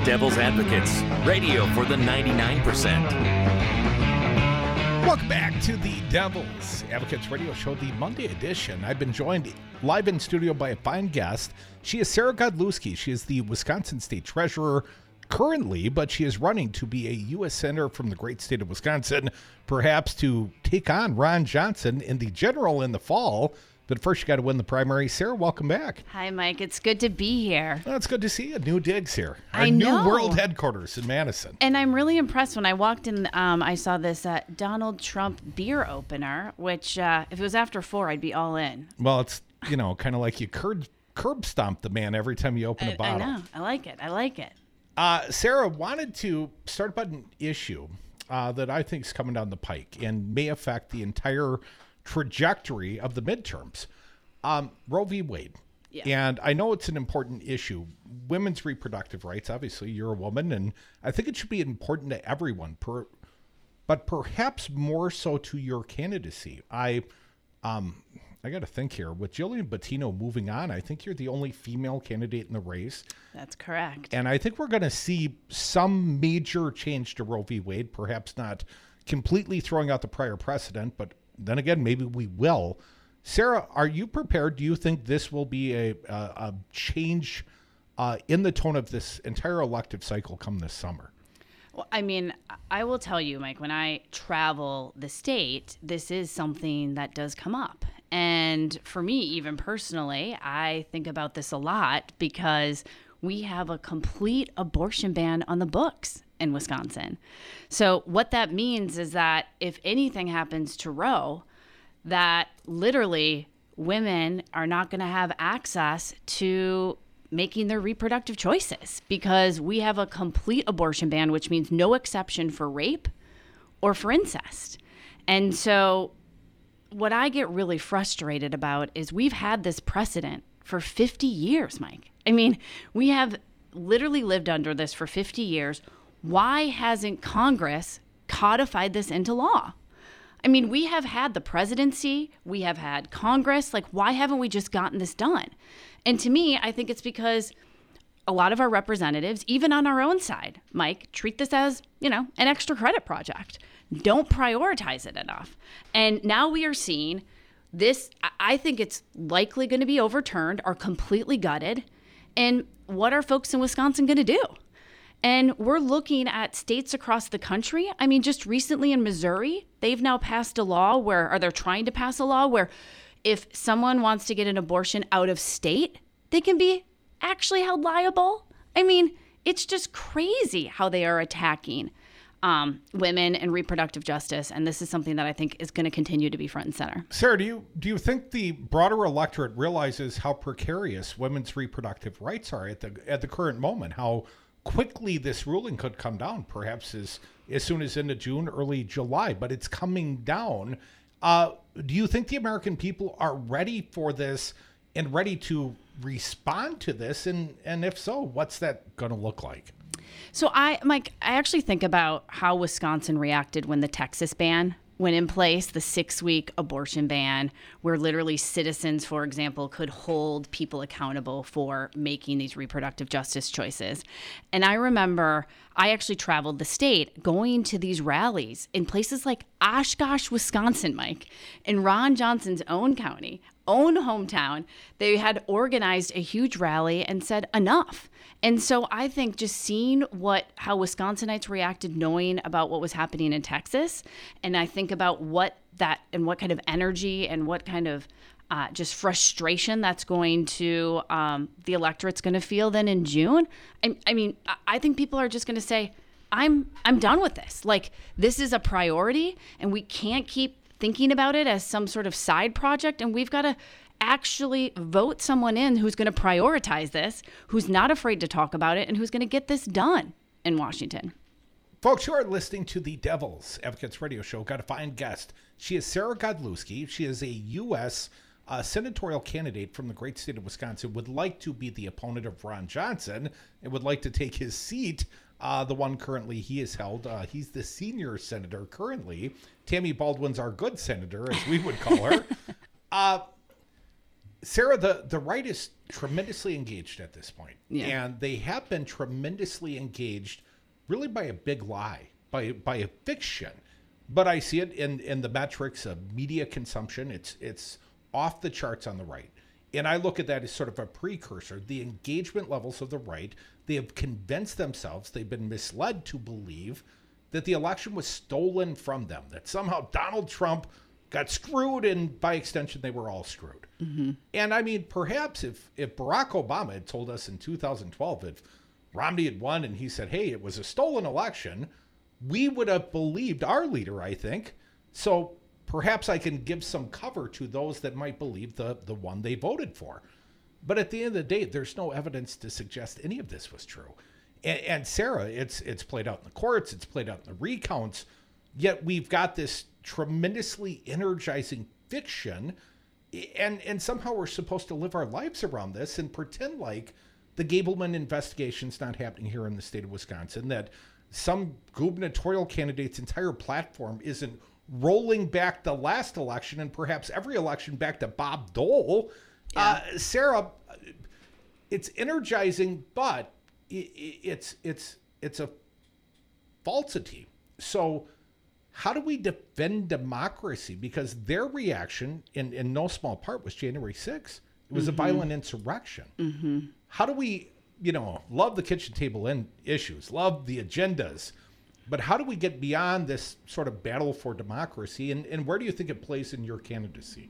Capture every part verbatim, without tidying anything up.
Devil's Advocates, radio for the ninety-nine percent. Welcome back to the Devil's Advocates radio show, the Monday edition. I've been joined live in studio by a fine guest. She is Sarah Godlewski. She is the Wisconsin State Treasurer currently, but she is running to be a U S Senator from the great state of Wisconsin, perhaps to take on Ron Johnson in the general in the fall. But first, you got to win the primary. Sarah, welcome back. Hi, Mike. It's good to be here. Well, it's good to see you. New digs here. Our I know. new world headquarters in Madison. And I'm really impressed. When I walked in, um, I saw this uh, Donald Trump beer opener, which uh, if it was after four, I'd be all in. Well, it's, you know, kind of like you curb, curb stomp the man every time you open I, a bottle. I know. I like it. I like it. Uh, Sarah, wanted to start about an issue uh, that I think is coming down the pike and may affect the entire trajectory of the midterms. Um, Roe v. Wade. Yeah. And I know it's an important issue. Women's reproductive rights, obviously, you're a woman, and I think it should be important to everyone, per, but perhaps more so to your candidacy. I um, I got to think here. With Jillian Bettino moving on, I think you're the only female candidate in the race. That's correct. And I think we're going to see some major change to Roe v. Wade, perhaps not completely throwing out the prior precedent, but then again, maybe we will. Sarah, are you prepared? Do you think this will be a, a, a change uh, in the tone of this entire elective cycle come this summer? Well, I mean, I will tell you, Mike, when I travel the state, this is something that does come up. And for me, even personally, I think about this a lot because we have a complete abortion ban on the books in Wisconsin. So what that means is that if anything happens to Roe, that literally women are not going to have access to making their reproductive choices because we have a complete abortion ban, which means no exception for rape or for incest. And so what I get really frustrated about is we've had this precedent for fifty years, Mike. I mean, we have literally lived under this for fifty years. Why hasn't Congress codified this into law? I mean, we have had the presidency, we have had Congress. Like, why haven't we just gotten this done? And to me, I think it's because a lot of our representatives, even on our own side, Mike, treat this as, you know, an extra credit project. Don't prioritize it enough. And now we are seeing this, I think it's likely going to be overturned or completely gutted. And what are folks in Wisconsin going to do? And we're looking at states across the country. I mean, just recently in Missouri, they've now passed a law where, or they're trying to pass a law where if someone wants to get an abortion out of state, they can be actually held liable. I mean, it's just crazy how they are attacking um, women and reproductive justice. And this is something that I think is going to continue to be front and center. Sarah, do you do you think the broader electorate realizes how precarious women's reproductive rights are at the at the current moment? How quickly this ruling could come down, perhaps as, as soon as into June, early July, but it's coming down. Uh, do you think the American people are ready for this and ready to respond to this? And, and if so, what's that going to look like? So I, Mike, I actually think about how Wisconsin reacted when the Texas ban went in place, the six-week abortion ban, where literally citizens, for example, could hold people accountable for making these reproductive justice choices. And I remember I actually traveled the state going to these rallies in places like Oshkosh, Wisconsin, Mike, in Ron Johnson's own county, own hometown. They had organized a huge rally and said, enough. And so I think just seeing what how Wisconsinites reacted, knowing about what was happening in Texas, and I think about what that and what kind of energy and what kind of uh, just frustration that's going to um, the electorate's going to feel then in June. I, I mean, I think people are just going to say, I'm I'm done with this. Like, this is a priority, and we can't keep thinking about it as some sort of side project, and we've got to actually vote someone in who's going to prioritize this, who's not afraid to talk about it, and who's going to get this done in Washington. Folks, you are listening to the Devil's Advocates radio show. Got a fine guest. She is Sarah Godlewski. She is a U S uh, senatorial candidate from the great state of Wisconsin, would like to be the opponent of Ron Johnson and would like to take his seat, uh, the one currently he has held. Uh, he's the senior senator currently. Tammy Baldwin's our good senator, as we would call her. uh, Sarah, the, the right is tremendously engaged at this point. Yeah. And they have been tremendously engaged really by a big lie, by by a fiction. But I see it in, in the metrics of media consumption. It's it's off the charts on the right. And I look at that as sort of a precursor. The engagement levels of the right, they have convinced themselves, they've been misled to believe that the election was stolen from them, that somehow Donald Trump got screwed, and by extension, they were all screwed. Mm-hmm. And I mean, perhaps if, if Barack Obama had told us in two thousand twelve, if Romney had won and he said, hey, it was a stolen election, we would have believed our leader, I think. So perhaps I can give some cover to those that might believe the, the one they voted for. But at the end of the day, there's no evidence to suggest any of this was true. And, and Sarah, it's it's played out in the courts, it's played out in the recounts, yet we've got this tremendously energizing fiction, and, and somehow we're supposed to live our lives around this and pretend like the Gableman investigation's not happening here in the state of Wisconsin, that some gubernatorial candidate's entire platform isn't rolling back the last election and perhaps every election back to Bob Dole. Yeah. Uh, Sarah, it's energizing, but it, it's it's it's a falsity. So how do we defend democracy? Because their reaction, in, in no small part, was January sixth. It was mm-hmm. a violent insurrection. Mm-hmm. How do we, you know, love the kitchen table in issues, love the agendas, but how do we get beyond this sort of battle for democracy? And, and where do you think it plays in your candidacy?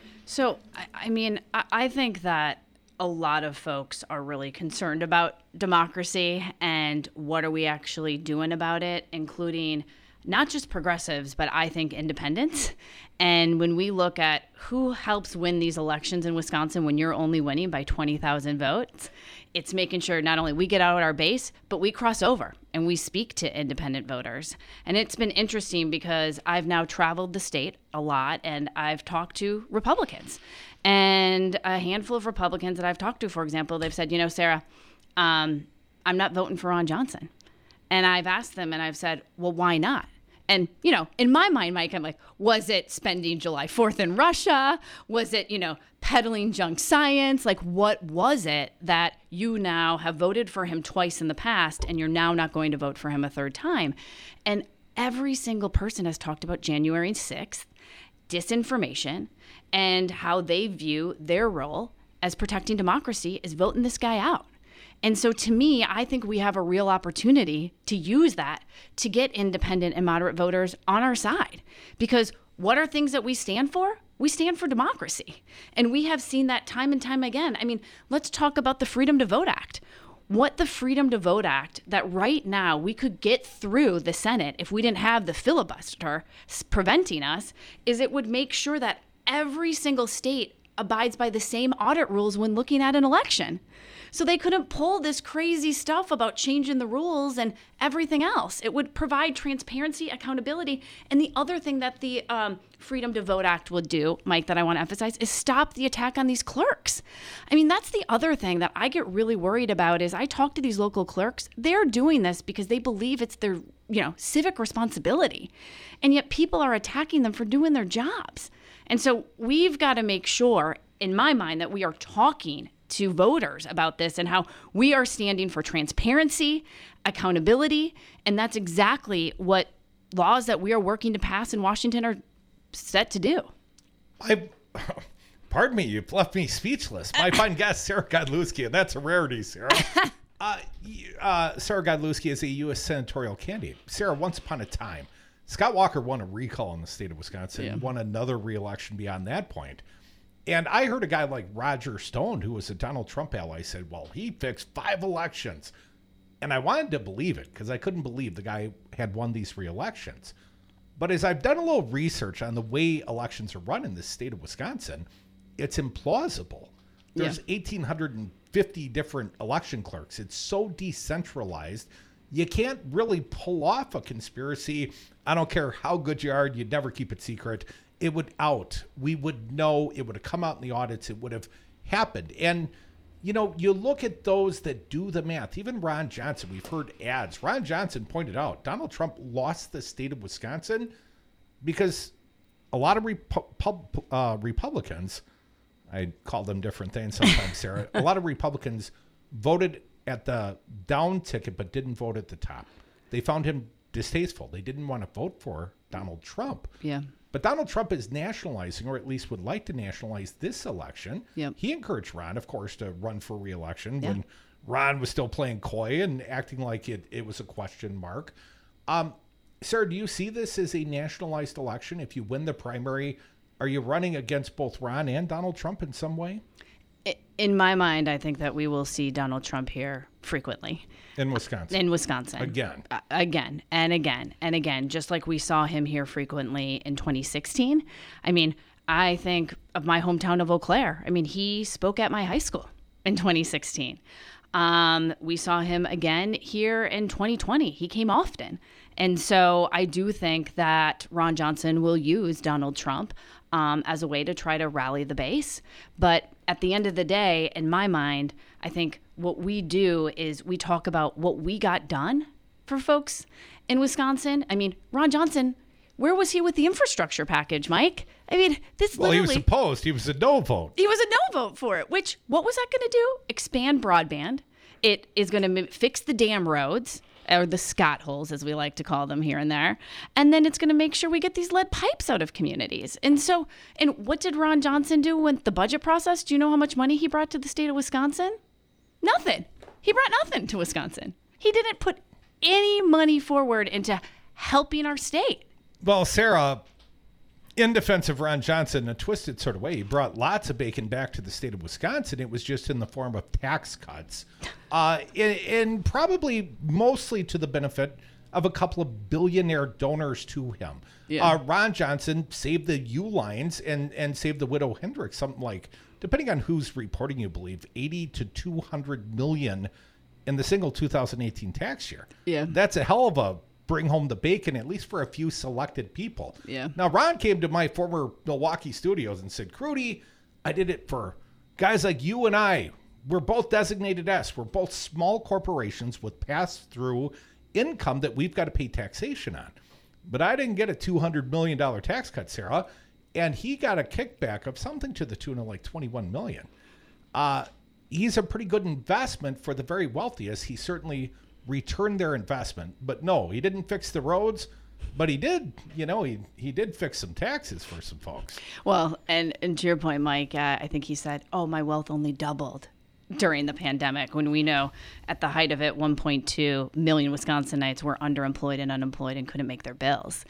So, I, I mean, I, I think that a lot of folks are really concerned about democracy and what are we actually doing about it, including not just progressives, but I think independents. And when we look at who helps win these elections in Wisconsin when you're only winning by twenty thousand votes, it's making sure not only we get out our base, but we cross over and we speak to independent voters. And it's been interesting because I've now traveled the state a lot and I've talked to Republicans. And a handful of Republicans that I've talked to, for example, they've said, you know, Sarah, um, I'm not voting for Ron Johnson. And I've asked them and I've said, well, why not? And, you know, in my mind, Mike, I'm like, was it spending July fourth in Russia? Was it, you know, peddling junk science? Like, what was it that you now have voted for him twice in the past and you're now not going to vote for him a third time? And every single person has talked about January sixth, disinformation, and how they view their role as protecting democracy is voting this guy out. And so to me, I think we have a real opportunity to use that to get independent and moderate voters on our side. Because what are things that we stand for? We stand for democracy. And we have seen that time and time again. I mean, let's talk about the Freedom to Vote Act. What the Freedom to Vote Act that right now we could get through the Senate if we didn't have the filibuster preventing us is it would make sure that every single state abides by the same audit rules when looking at an election. So they couldn't pull this crazy stuff about changing the rules and everything else. It would provide transparency, accountability. And the other thing that the um, Freedom to Vote Act would do, Mike, that I want to emphasize, is stop the attack on these clerks. I mean, that's the other thing that I get really worried about is I talk to these local clerks. They're doing this because they believe it's their, you know, civic responsibility. And yet people are attacking them for doing their jobs. And so we've got to make sure, in my mind, that we are talking to voters about this and how we are standing for transparency, accountability, and that's exactly what laws that we are working to pass in Washington are set to do. I, pardon me, you've left me speechless. My fine guest, Sarah Godlewski, and that's a rarity, Sarah. uh, uh, Sarah Godlewski is a U S senatorial candidate. Sarah, once upon a time, Scott Walker won a recall in the state of Wisconsin, yeah. won another re-election beyond that point. And I heard a guy like Roger Stone, who was a Donald Trump ally, said, well, he fixed five elections. And I wanted to believe it because I couldn't believe the guy had won these re-elections. But as I've done a little research on the way elections are run in the state of Wisconsin, it's implausible. There's yeah. one thousand eight hundred fifty different election clerks. It's so decentralized. You can't really pull off a conspiracy. I don't care how good you are. You'd never keep it secret. It would out. We would know. It would have come out in the audits. It would have happened. And, you know, you look at those that do the math. Even Ron Johnson, we've heard ads. Ron Johnson pointed out Donald Trump lost the state of Wisconsin because a lot of Repu- pub, uh, Republicans I call them different things sometimes, Sarah. A lot of Republicans voted at the down ticket but didn't vote at the top. They found him distasteful. They didn't want to vote for Donald Trump. Yeah. But Donald Trump is nationalizing, or at least would like to nationalize this election. Yep. He encouraged Ron, of course, to run for re-election Yeah. when Ron was still playing coy and acting like it, it was a question mark. Um, Sarah, do you see this as a nationalized election? If you win the primary, are you running against both Ron and Donald Trump in some way? In my mind, I think that we will see Donald Trump here frequently. In Wisconsin. In Wisconsin. Again. Uh, again and again and again, just like we saw him here frequently in twenty sixteen. I mean, I think of my hometown of Eau Claire. I mean, he spoke at my high school in twenty sixteen. Um, we saw him again here in twenty twenty. He came often. And so I do think that Ron Johnson will use Donald Trump um, as a way to try to rally the base. But at the end of the day, in my mind, I think what we do is we talk about what we got done for folks in Wisconsin. I mean, Ron Johnson, where was he with the infrastructure package, Mike? I mean, this Well, he literally... was opposed. He was a no vote. He was a no vote for it, which, what was that going to do? Expand broadband. It is going to fix the damn roads, or the Scott holes, as we like to call them here and there. And then it's going to make sure we get these lead pipes out of communities. And so, and what did Ron Johnson do with the budget process? Do you know how much money he brought to the state of Wisconsin? Nothing. He brought nothing to Wisconsin. He didn't put any money forward into helping our state. Well, Sarah, in defense of Ron Johnson, in a twisted sort of way, he brought lots of bacon back to the state of Wisconsin. It was just in the form of tax cuts, uh, and, and probably mostly to the benefit of a couple of billionaire donors to him. Yeah. Uh, Ron Johnson saved the U-Lines and, and saved the widow Hendricks, something like, depending on who's reporting, you believe, eighty to two hundred million in the single two thousand eighteen tax year. Yeah. That's a hell of a bring home the bacon, at least for a few selected people. Yeah. Now, Ron came to my former Milwaukee studios and said, Crudy, I did it for guys like you and I. We're both designated S. We're both small corporations with pass-through income that we've got to pay taxation on. But I didn't get a two hundred million dollars tax cut, Sarah, and he got a kickback of something to the tune of like twenty-one million dollars. Uh, he's a pretty good investment for the very wealthiest. He certainly returned their investment, but no, he didn't fix the roads, but he did, you know, he, he did fix some taxes for some folks. Well, and, and to your point, Mike, uh, I think he said, oh, my wealth only doubled during the pandemic, when we know at the height of it, one point two million Wisconsinites were underemployed and unemployed and couldn't make their bills.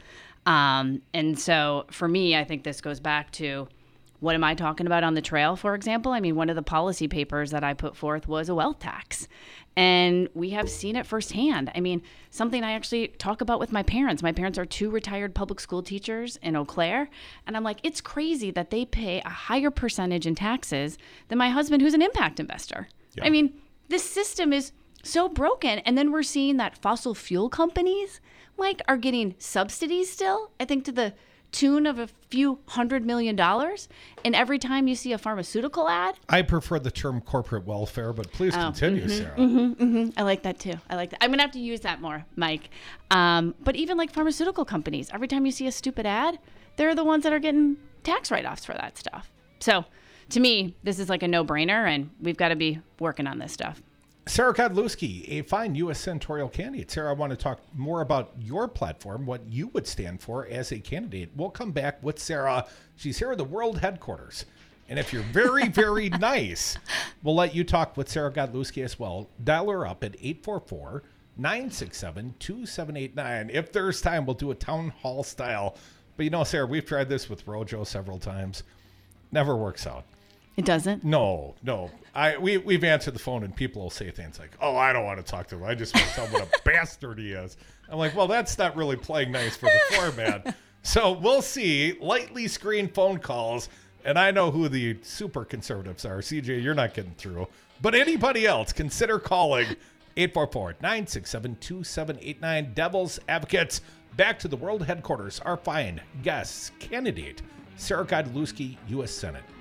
Um, and so for me, I think this goes back to, what am I talking about on the trail, for example? I mean, one of the policy papers that I put forth was a wealth tax. And we have seen it firsthand. I mean, something I actually talk about with my parents. My parents are two retired public school teachers in Eau Claire. And I'm like, it's crazy that they pay a higher percentage in taxes than my husband, who's an impact investor. Yeah. I mean, this system is so broken. And then we're seeing that fossil fuel companies, like, are getting subsidies still, I think to the tune of a few hundred million dollars, and every time you see a pharmaceutical ad, I prefer the term corporate welfare, but please oh, continue, mm-hmm, Sarah. Mm-hmm, mm-hmm. I like that too. I like that. I'm gonna have to use that more, Mike. Um, but even like pharmaceutical companies, every time you see a stupid ad, they're the ones that are getting tax write-offs for that stuff. So, to me, this is like a no-brainer, and we've got to be working on this stuff. Sarah Godlewski, a fine U S senatorial candidate. Sarah, I want to talk more about your platform, what you would stand for as a candidate. We'll come back with Sarah. She's here at the World Headquarters. And if you're very, very nice, we'll let you talk with Sarah Godlewski as well. Dial her up at eight four four, nine six seven, two seven eight nine. If there's time, we'll do a town hall style. But you know, Sarah, we've tried this with Rojo several times. Never works out. It doesn't? No, no. I we, we've answered the phone and people will say things like, oh, I don't want to talk to him. I just want to tell him what a bastard he is. I'm like, well, that's not really playing nice for the format. So we'll see. Lightly screened phone calls. And I know who the super conservatives are. C J, you're not getting through. But anybody else, consider calling eight four four, nine six seven, two seven eight nine. Devil's Advocates. Back to the World Headquarters. Our fine guests, candidate Sarah Godlewski, U S Senate.